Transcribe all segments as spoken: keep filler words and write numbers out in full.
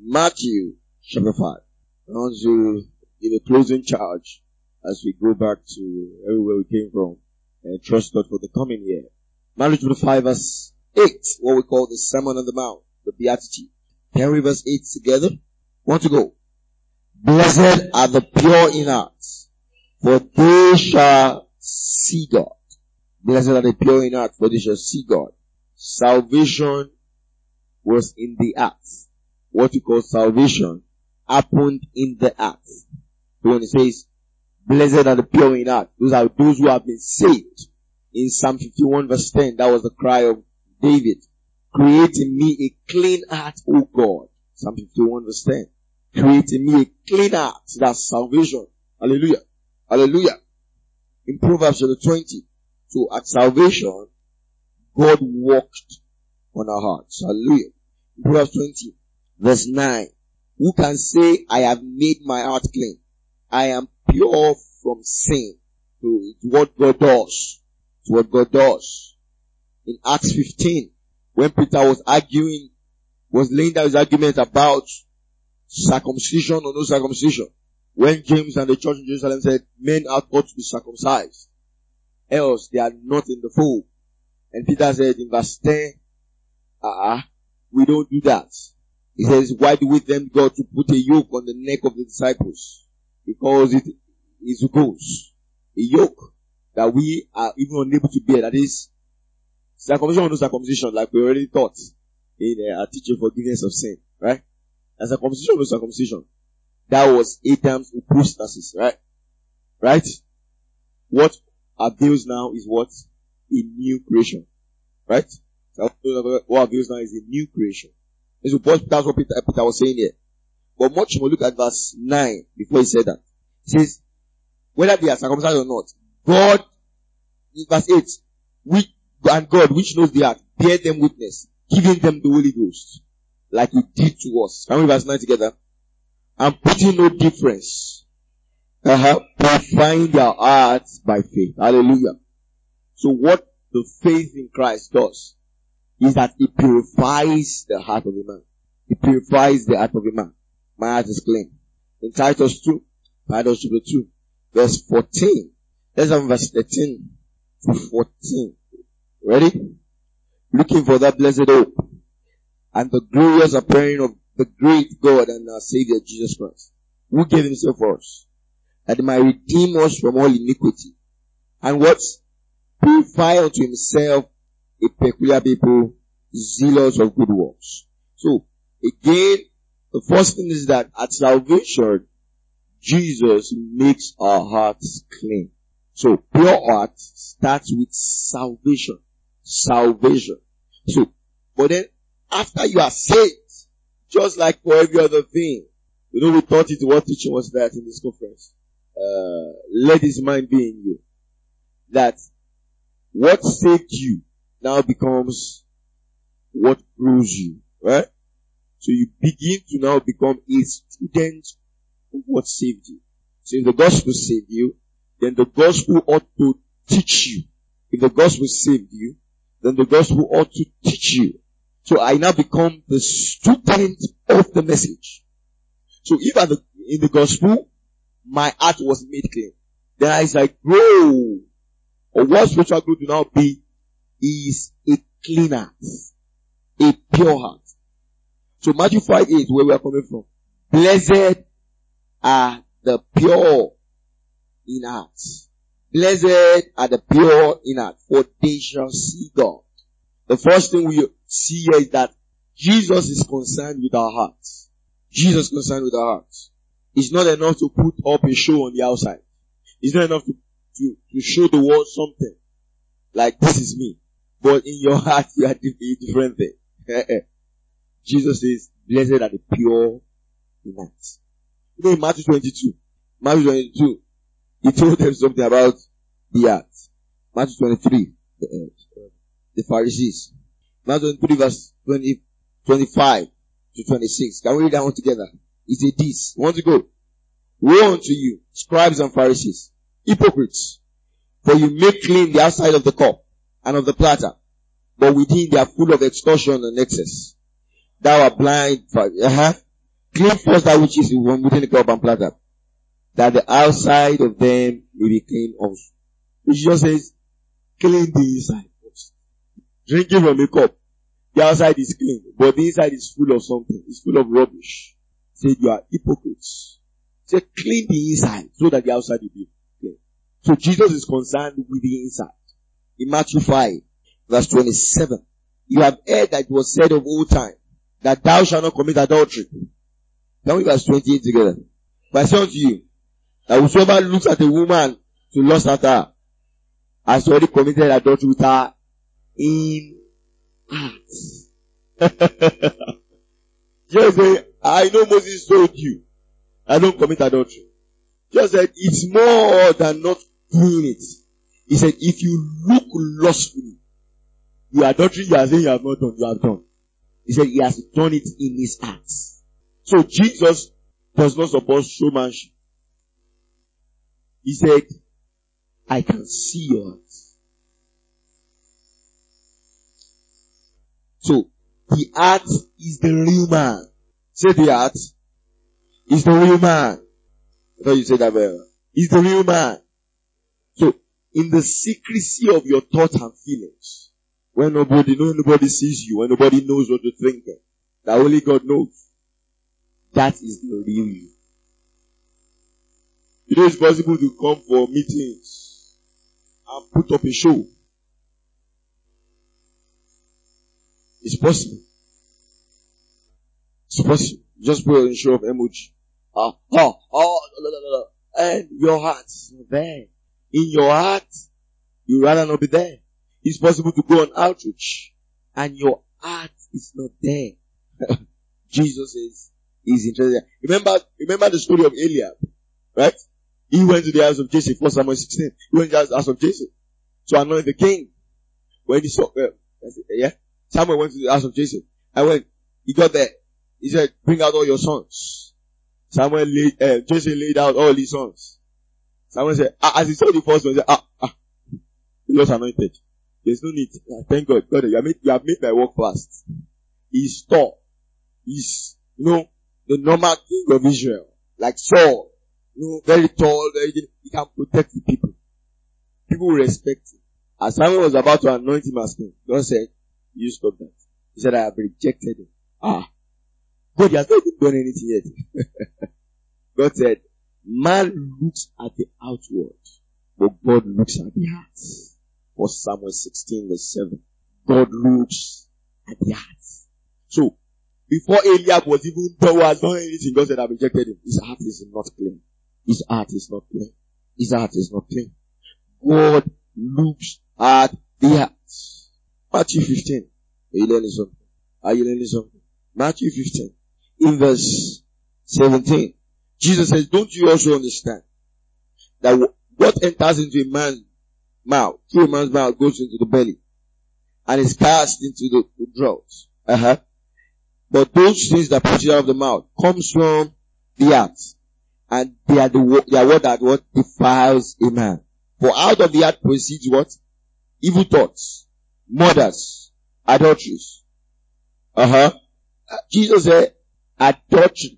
Matthew chapter five. I want to give a closing charge as we go back to everywhere we came from and trust God for the coming year. Matthew chapter five verse eight, what we call the Sermon on the Mount, the Beatitude. Can we read verse eight together? Want to go? Blessed are the pure in heart, for they shall see God. Blessed are the pure in heart, for they shall see God. Salvation was in the heart. What we call salvation happened in the heart. So when it says, blessed are the pure in heart, those are those who have been saved. In Psalm fifty-one verse ten, that was the cry of David. Create in me a clean heart, O God. Psalm fifty-one verse ten. Create in me a clean heart. That's salvation. Hallelujah. Hallelujah. In Proverbs chapter twenty. So at salvation, God walked on our hearts. Hallelujah. In Proverbs twenty verse nine. Who can say, I have made my heart clean? I am pure from sin. So it's what God does. It's what God does. In Acts fifteen, when Peter was arguing, was laying down his argument about circumcision or no circumcision, when James and the church in Jerusalem said, men are ought to be circumcised, else they are not in the fold. And Peter said in verse ten, uh-uh, we don't do that. He says, why do we tempt God to put a yoke on the neck of the disciples? Because it is goes. A yoke that we are even unable to bear. That is circumcision or no circumcision, like we already taught in uh, our teaching forgiveness of sin, right? And circumcision or no circumcision, that was Adam's apostasis, right? Right? What avails now is what? A new creation, right? So what avails now is a new creation. That's what Peter, Peter was saying here. But much more, look at verse nine before he said that. He says, whether they are circumcised or not, God, in verse eight, we, and God, which knows the heart, bear them witness, giving them the Holy Ghost, like he did to us. Can we read verse nine together? And putting no difference, uh-huh, purifying their hearts by faith. Hallelujah. So what the faith in Christ does is that it purifies the heart of a man. It purifies the heart of a man. My heart is clean. In Titus two, Titus chapter two, verse fourteen. Let's have verse thirteen to fourteen. Ready? Looking for that blessed hope and the glorious appearing of the great God and our Savior Jesus Christ, who gave himself for us, that he might redeem us from all iniquity, and what? Purify unto himself a peculiar people, zealous of good works. So, again, the first thing is that at salvation, Jesus makes our hearts clean. So, pure heart starts with salvation. Salvation. So, but then, after you are saved, just like for every other thing, you know, we taught it, what teaching was that in this conference? Uh, let his mind be in you. That what saved you now becomes what grows you, right? So you begin to now become a student of what saved you. So if the gospel saved you, then the gospel ought to teach you. If the gospel saved you, then the gospel ought to teach you. So I now become the student of the message. So if at the, in the gospel, my heart was made clean, then as I grow, or what spiritual growth will now be, is a clean heart, a pure heart. So Matthew five eight, where we are coming from. Blessed are the pure in heart. Blessed are the pure in heart, for they shall see God. The first thing we see here is that Jesus is concerned with our hearts. Jesus is concerned with our hearts. It's not enough to put up a show on the outside. It's not enough to, to, to show the world something like this is me. But in your heart, you are a different thing. Jesus says, blessed are the pure in heart. You know, in Matthew twenty-two, Matthew twenty-two, he told them something about the heart. Matthew twenty-three, the, uh, the Pharisees. Matthew twenty-three verse twenty, twenty-five to twenty-six. Can we read that one together? He said this. Want to go? Woe unto you, scribes and Pharisees, hypocrites, for you make clean the outside of the cup and of the platter, but within they are full of extortion and excess. Thou art blind, uh-huh. Clean first that which is within the cup and platter, that the outside of them may be clean also. Which just says, clean the inside first. Drinking from a cup, the outside is clean, but the inside is full of something. It's full of rubbish. Say you are hypocrites. Say clean the inside so that the outside will be clean. So Jesus is concerned with the inside. In Matthew five, verse twenty-seven, you have heard that it was said of old time that thou shalt not commit adultery. Can we verse twenty-eight together? But I say unto you, that whosoever looks at a woman to lust after her has already committed adultery with her in heart. Just say, I know Moses told you, I don't commit adultery. Just said, it's more than not doing it. He said, if you look lustfully, your adultery you are saying you have not done, you have done. He said, he has done it in his heart. So Jesus does not support showmanship. He said, I can see your heart. So, the heart is the real man. Say the heart is the real man. I thought you said that well. Is the real man. So, in the secrecy of your thoughts and feelings, when nobody, no nobody sees you, when nobody knows what you're thinking, that only God knows, that is the real you. You know it's possible to come for meetings and put up a show. It's possible. It's possible. Just put a show of emoji. Ah, ah, ah, la, la, la, la. And your heart is not there. In your heart, you rather not be there. It's possible to go on outreach and your heart is not there. Jesus is, is interested. Remember, remember the story of Eliab, right? He went to the house of Jesse, First Samuel sixteen. He went to the house of Jesse to anoint the king. When he saw, uh, yeah, Samuel went to the house of Jesse. And when he got there, he said, bring out all your sons. Samuel laid, uh, Jesse laid out all his sons. Samuel said, ah, as he saw the first one, he said, ah, ah, he was anointed. There's no need. Ah, thank God. God, you have made, you have made my work fast. He's tall. He's, you know, the normal king of Israel. Like Saul. You know, very tall, very, he can protect the people. People will respect him. As Samuel was about to anoint him as king, God said, you stop that. He said, I have rejected him. Ah. God, he has not even done anything yet. God said, man looks at the outward, but God looks at the heart. First Samuel sixteen verse seven. God looks at the heart. So, before Eliab was even done, was done anything, God said, I rejected him. His heart is not clean. His heart is not clean. His heart is not clean. God looks at the heart. Matthew fifteen. Are you learning something? Are you learning something? Matthew fifteen. In verse seventeen. Jesus says, don't you also understand that w- what enters into a man's mouth, through a man's mouth, goes into the belly and is cast into the, the droughts. Uh-huh. But those things that proceed out of the mouth comes from the heart, and they are the they are what that what defiles a man. For out of the heart proceeds what? Evil thoughts, murders, adulteries. Uh-huh. Jesus said, adultery,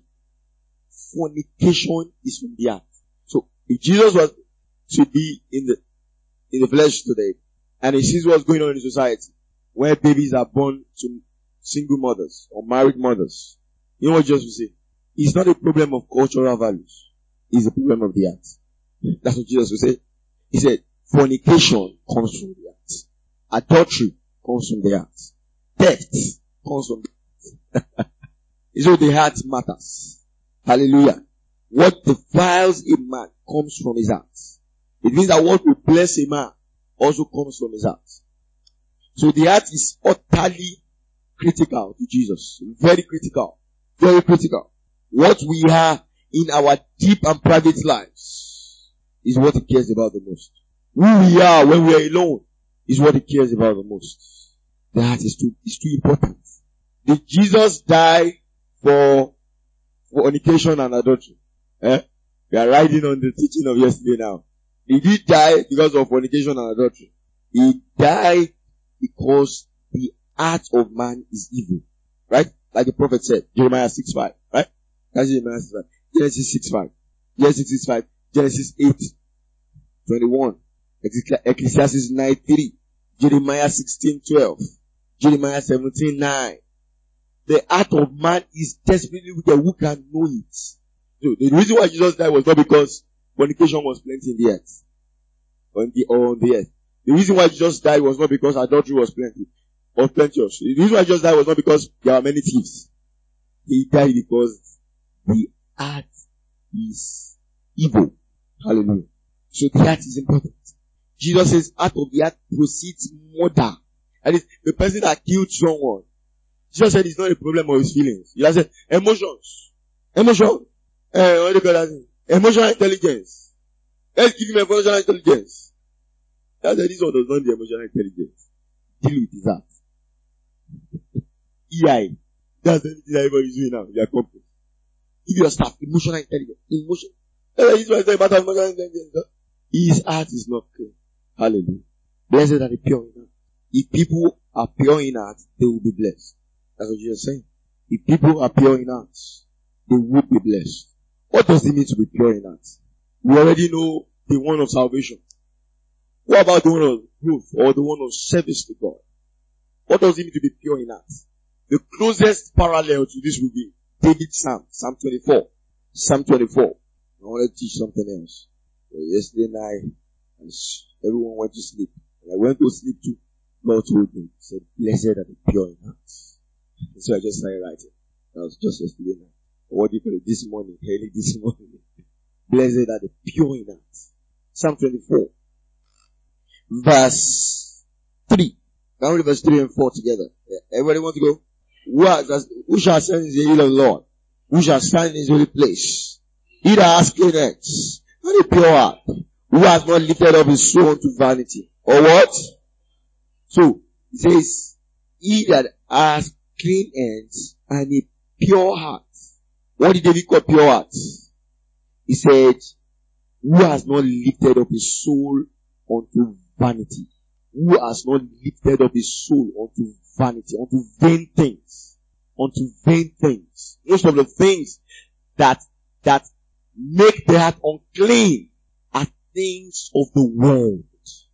fornication is from the heart. So, if Jesus was to be in the, in the flesh today, and he sees what's going on in society, where babies are born to single mothers, or married mothers, you know what Jesus will say? It's not a problem of cultural values. It's a problem of the heart. That's what Jesus will say. He said, fornication comes from the heart. Adultery comes from the heart. Theft comes from the heart. So the heart matters. Hallelujah. What defiles a man comes from his heart. It means that what will bless a man also comes from his heart. So the heart is utterly critical to Jesus. Very critical. Very critical. What we are in our deep and private lives is what he cares about the most. Who we are when we are alone is what he cares about the most. The heart is too, is too important. Did Jesus die for fornication and adultery? Eh? We are riding on the teaching of yesterday now. Did he die because of fornication and adultery? He died because the heart of man is evil. Right? Like the prophet said, Jeremiah six five. Right? That's Jeremiah six five. Genesis six five. Genesis six five. Genesis eight twenty-one. Ecclesiastes nine three. Jeremiah sixteen twelve. Jeremiah seventeen nine. The heart of man is desperately wicked. Who can know it? So the reason why Jesus died was not because fornication was plenty in the earth. On the, or on the earth. The reason why Jesus died was not because adultery was plenty. Or plenteous. The reason why Jesus died was not because there are many thieves. He died because the heart is evil. Hallelujah. So the heart is important. Jesus says, out of the heart proceeds murder. That is, the person that killed someone. Jesus said it's not a problem of his feelings. He said, emotions. Emotion. Uh, what do you call that? Emotional intelligence. Let's give him emotional intelligence. That's the reason does not the emotional intelligence. Deal with his heart. E I. That's the thing that everybody is doing now. Your company. Give your staff emotional intelligence. Emotion. That's the reason why it's not a matter of emotional intelligence. His heart is not clean. Hallelujah. Blessed are the pure in heart. If people are pure in heart, they will be blessed. That's what Jesus is saying. If people are pure in heart, they would be blessed. What does it mean to be pure in heart? We already know the one of salvation. What about the one of growth or the one of service to God? What does it mean to be pure in heart? The closest parallel to this will be David's Psalm, Psalm twenty-four. Psalm twenty-four. I want to teach something else. So yesterday night, everyone went to sleep. And I went to sleep too. God told me, he said, blessed are the pure in heart. And so I just started writing. That was just yesterday night. What do you call it? This morning, early this morning. Blessed are the pure in heart. Psalm twenty-four. Verse three. Can we read verse three and four together? Yeah. Everybody want to go? Who, has, who shall stand in the hill of the Lord? Who shall stand in his holy place? He that has clean hands and a pure heart, who has not lifted up his soul unto vanity. Or what? So, it says, he that has clean hands and a pure heart. What did David call pure heart? He said, who has not lifted up his soul unto vanity? Who has not lifted up his soul unto vanity, unto vain things, unto vain things. Most of the things that, that make the heart unclean are things of the world.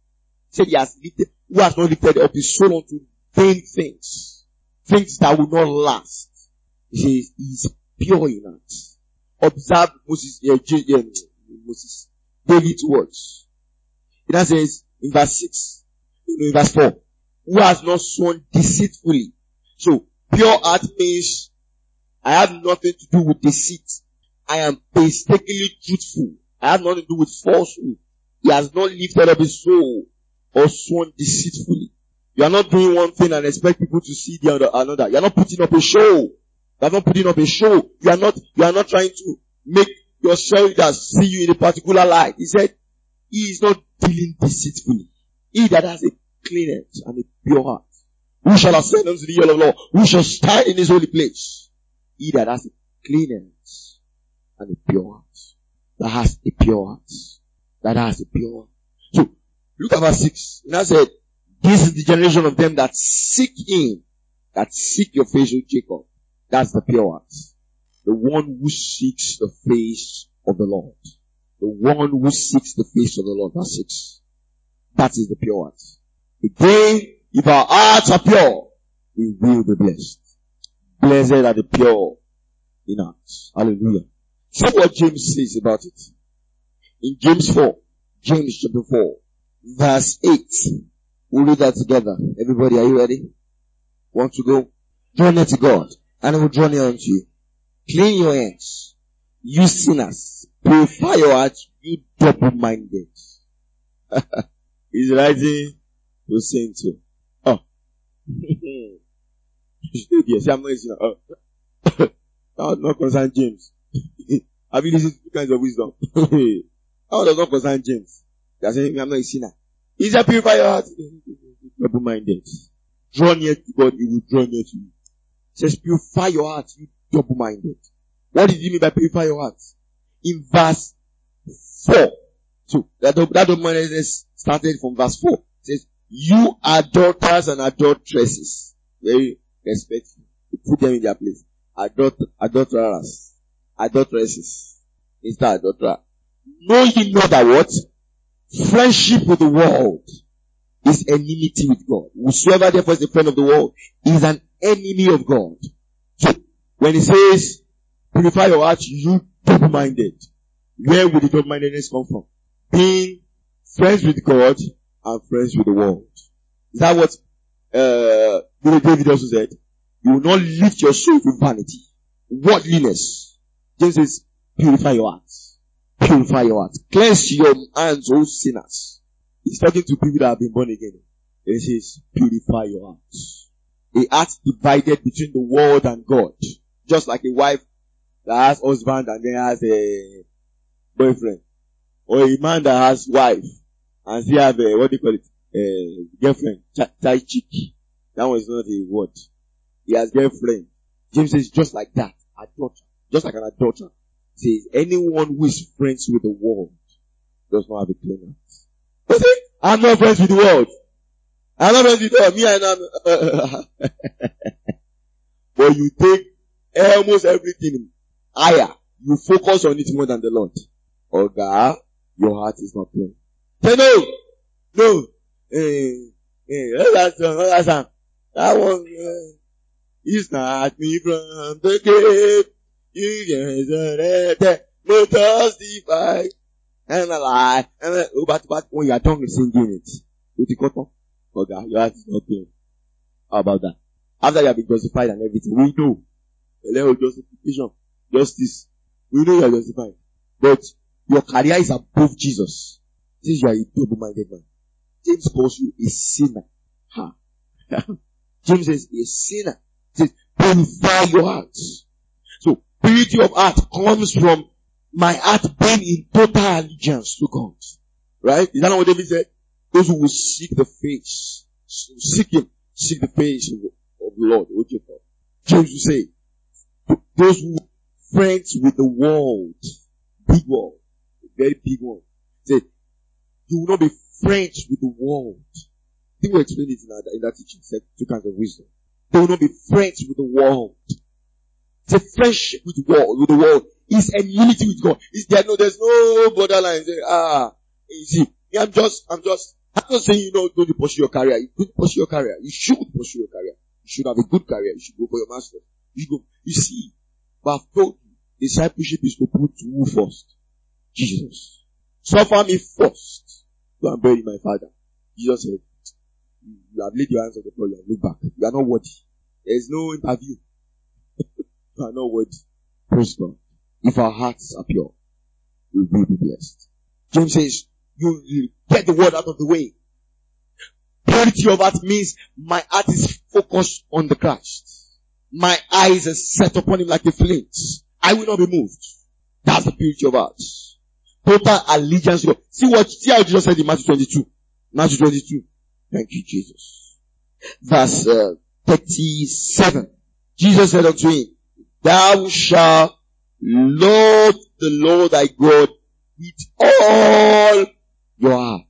He said he has lifted, who has not lifted up his soul unto vain things, things that will not last. He says he is pure in heart. Observe Moses, uh, J, uh, Moses, David's words. It now says in verse six, in verse four, who has not sworn deceitfully. So, pure heart means I have nothing to do with deceit. I am painstakingly truthful. I have nothing to do with falsehood. He has not lifted up his soul or sworn deceitfully. You are not doing one thing and expect people to see the other, another. You are not putting up a show. You are not putting up a show. You are not, you are not trying to make your shoulders see you in a particular light. He said, he is not dealing deceitfully. He that has a clean heart and a pure heart. Who shall ascend unto the hill of the Lord? Who shall stand in his holy place? He that has a clean heart and a pure heart. That has a pure heart. That has a pure heart. So, look at verse six. And I said, this is the generation of them that seek him, that seek your face, O Jacob. That's the pure heart. The one who seeks the face of the Lord. The one who seeks the face of the Lord. Verse six. That is the pure heart. Again, if our hearts are pure, we will be blessed. Blessed are the pure in heart. Hallelujah. See what James says about it. In James four, James chapter four, verse eight. We'll read that together. Everybody, are you ready? Want to go? Draw near to God, and I will draw near unto you. Clean your hands, you sinners. Purify your hearts, you double-minded. He's writing to saints. Oh. Yes, I'm not listening. Oh. That does not concern James. Have you listened to two kinds of wisdom? That does not concern James. They are saying, I'm not a sinner. He said, purify your heart. Double-minded. Draw near to God, he will draw near to you. He says, purify your heart, you double-minded. What did he mean by purify your heart? In verse four. So, that, that double-mindedness started from verse four. It says, you adulterers and adulteresses. Very respectful. You put them in their place. Adult, adulterers adulteresses, Mister Adulterer. Know ye not that what? Friendship with the world is enmity with God. Whosoever therefore is a friend of the world is an enemy of God. So, when he says, purify your heart, you double-minded. Where would the double-mindedness come from? Being friends with God and friends with the world. Is that what, uh, David also said? You will not lift your soul with vanity. Worldliness. James says, purify your heart. Purify your heart. Cleanse your hands, O sinners. He's talking to people that have been born again. He says, purify your heart. A heart divided between the world and God. Just like a wife that has husband and then has a boyfriend. Or a man that has wife and still have a, what do you call it? A girlfriend. Tie chick. That one is not a word. He has girlfriend. James says, just like that. Adulterer. Just like an adulterer. Says, anyone who is friends with the world does not have a clean heart. You see? I'm not friends with the world. I'm not friends with the world. Me and I'm, but you take almost everything higher. You focus on it more than the Lord. Oh God, your heart is not clean. Say no. No. Eh, eh, that's, that's, that's, that one, uh, is not me from the gate. You get no testify and a lie and a, oh, but, but when you are done with singing it, with the cotton, oh God, your heart is not clean. How about that? After you have been justified and everything, we know a level of justification, justice. We know you are justified, but your career is above Jesus. Since you are a double-minded man, James calls you a sinner. Ha. James says a sinner. He says purify your hearts. So purity of heart comes from my heart being in total allegiance to God. Right? Is that not what David said? Those who will seek the face, seek him, seek the face of, of the Lord. O Jacob. James will say, those who are friends with the world, big world, very big one. Say, you will not be friends with the world. I think we explained it in that, in that teaching, said two kinds of wisdom. They will not be friends with the world. The friendship with the world, with the world is enmity with God. Is there no, there's no borderline. Say, ah, you see, I'm just, I'm just, I'm not saying you don't go to pursue your career. You don't pursue your career. You should pursue your career. You should have a good career. You should go for your master. You should go, you see, but I've told you, discipleship is to put who first? Jesus. Suffer me first. Go and bury my father. Jesus said, you have laid your hands on the floor, you have looked back. You are not worthy. There is no interview. You are not worthy. Praise God. If our hearts are pure, we will be blessed. James says, you, you get the word out of the way. Purity of heart means my heart is focused on the Christ. My eyes are set upon him like a flint. I will not be moved. That's the purity of heart. Total allegiance to God. See what, see how Jesus said in Matthew twenty-two. Matthew twenty-two. Thank you, Jesus. Verse uh, thirty-seven. Jesus said unto him, thou shalt love the Lord thy God with all your heart,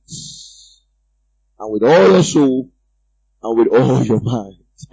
and with all your soul, and with all your mind.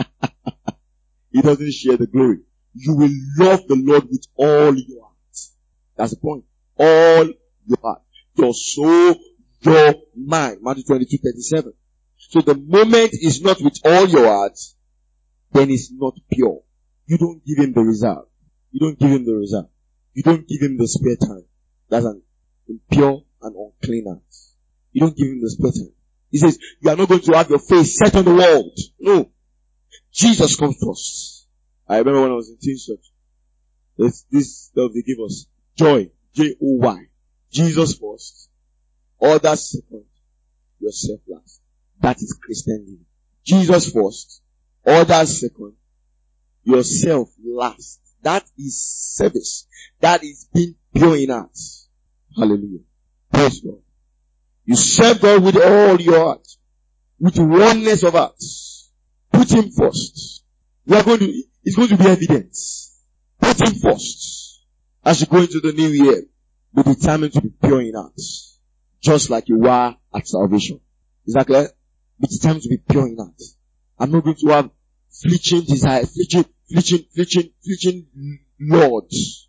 He doesn't share the glory. You will love the Lord with all your heart. That's the point. All your heart. Your soul, your mind. Matthew twenty-two, thirty-seven. So the moment is not with all your heart, then it's not pure. You don't give him the reserve. You don't give him the reserve. You don't give him the spare time. That's an impure and unclean heart. You don't give him the spare time. He says, you are not going to have your face set on the world. No. Jesus comes first. I remember when I was in teen church. This, this stuff they give us. Joy. J O Y. Jesus first. Others second. Yourself last. That is Christian living. Jesus first. Others second. Yourself last. That is service. That is being pure in heart. Hallelujah. Praise God. You serve God with all your heart. With oneness of heart. Put him first. You are going to, it's going to be evidence. Put him first. As you go into the new year, be determined to be pure in heart. Just like you were at salvation. Is that clear? Be determined to be pure in heart. I'm not going to have fleeting desire, fleeting, fleeting, fleeting, fleeting lords.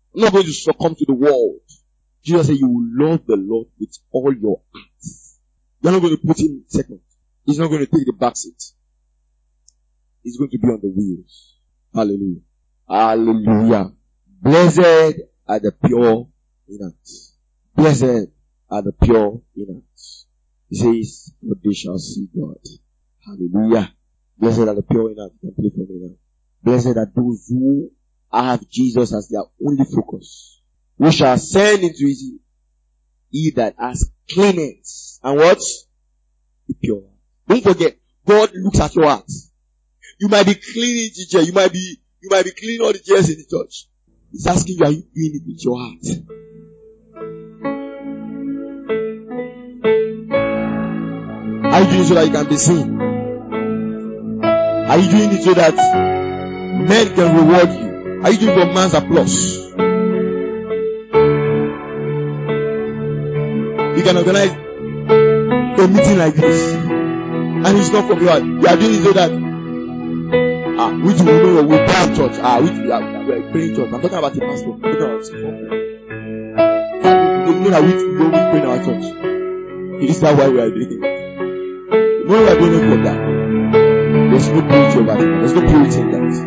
I'm not going to succumb to the world. Jesus said you will love the Lord with all your heart. You're not going to put him second. He's not going to take the back seat. He's going to be on the wheels. Hallelujah. Hallelujah. Blessed are the pure in heart. Blessed are the pure in heart. He says, but they shall see God. Hallelujah. Blessed are the pure in heart. You can play for me now. Blessed are those who have Jesus as their only focus. We shall ascend into his hill. He that has cleanness and what? Be pure. Don't forget, God looks at your heart. You might be cleaning the chair. You might be, you might be cleaning all the chairs in the church. He's asking you, are you doing it with your heart? Are you doing it so that you can be seen? Are you doing it so that men can reward you? Are you doing it for man's applause? You can organize a meeting like this, and it's not from your heart. You are doing it so that ah, which we know we pray in church. Ah, which we are, we are praying in church. I'm talking about the pastor. I'm talking about the you know that we don't pray in our church. Is that why we are doing it? No, we are doing it for that. There's no purity over it. There's no purity in that.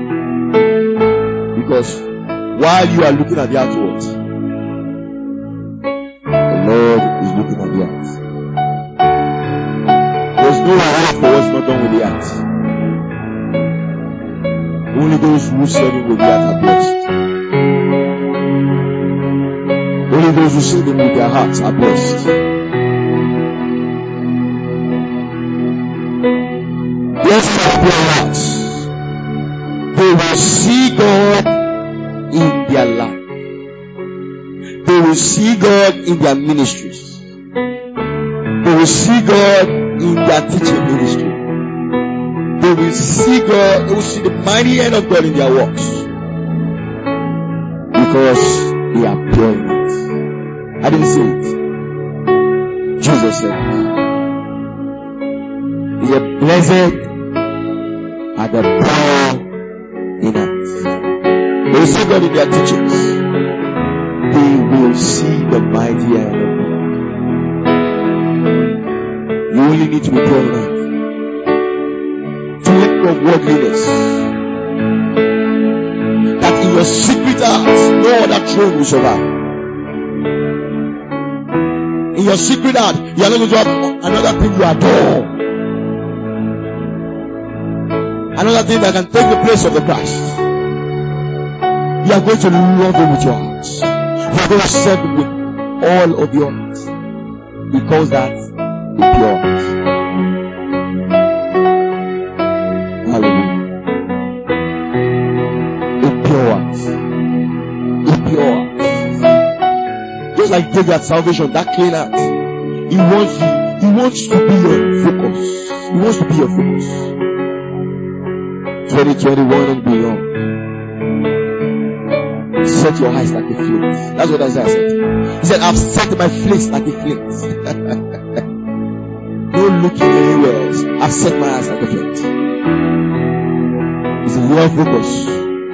Because while you are looking at the outward, the Lord is looking at the heart. There's no reward for what's not done with the heart. Only those who serve him with the heart are blessed. Only those who serve him with their hearts are blessed. Blessed are their hearts. They will see God in their life. They will see God in their ministries. They will see God in their teaching ministry. They will see God, they will see the mighty hand of God in their works. Because they are pure in it. I didn't say it. Jesus said it. He said, blessed are the pure in heart. They will see God in their teachings. They will see the mighty hand of God. You only need to be pure in heart. Of worldliness, that in your secret heart no other throne will survive. In your secret heart you are not going to have another thing you adore, another thing that can take the place of the Christ. You are going to love him with your heart. You are going to serve him with all of your heart. Because that's the pure heart. Like David at salvation, that clean heart. He wants you, he wants to be your focus. He wants to be your focus. twenty twenty-one and beyond. Set your eyes like a flint. That's what Isaiah said. He said, I've set my face like a flint. No looking anywhere else. I've set my eyes like a flint. It's a real focus.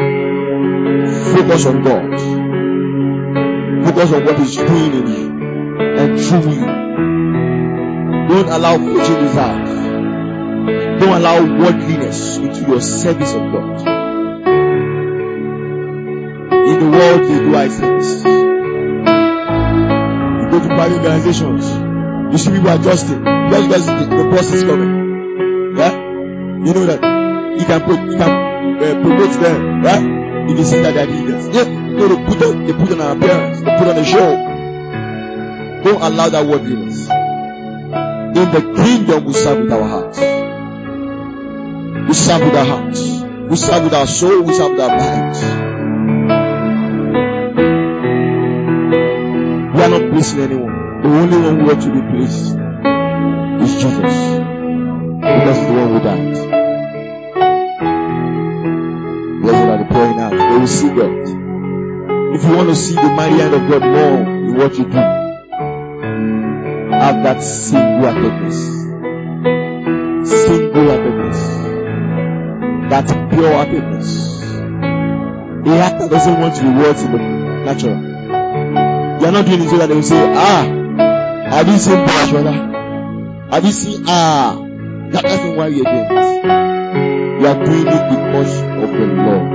Focus on God. Focus on what he's doing in you and through you. Don't allow fleeting desires. Don't allow worldliness into your service of God. In the world they do eye service. You go to private organizations, you see people adjusting just because the, the boss is coming. Yeah? You know that you can put you can uh, promote them, right? If you see that they're leaders. Yeah. No, they put on, they put on an appearance. They put on a show. Don't allow that worldliness. In the kingdom, we serve with our hearts. We serve with our hearts. We serve with our soul. We serve with our minds. We are not pleasing anyone. The only one who ought to be pleased is Jesus. Because he's the one who died. Blessed are the poor in heart. They will see God. If you want to see the mighty hand of God more in what you do, have that single-heartedness. Single-heartedness. That pure-heartedness. A heart that doesn't want rewards in the natural. You are not doing it so that they will say, ah, have you seen Boshwala? Have you seen, ah, that, that's not why we are doing this. We are doing it because of the Lord.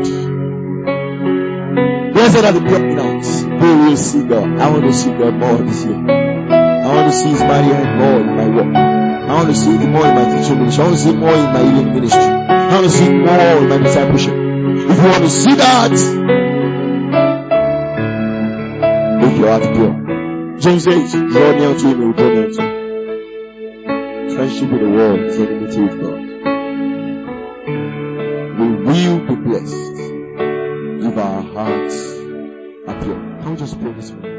Blessed are the pure in heart. They will see God. I want to see God more this year. I want to see His mighty hand more in my work. I want to see it more in my teaching ministry. I want to see more in my healing ministry. I want to see more in my discipleship. If you want to see that, make your heart pure. James says, draw near to Him, He will draw near to you. Friendship with the world is enmity with God. We will be blessed if our hearts are pure. Can we just pray this morning?